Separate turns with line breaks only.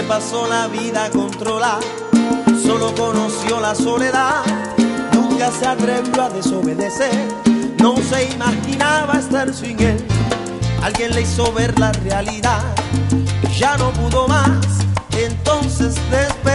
pasó la vida a controlar, solo conoció la soledad, nunca se atrevió a desobedecer, no se imaginaba estar sin él. Alguien le hizo ver la realidad, ya no pudo más, entonces despertó.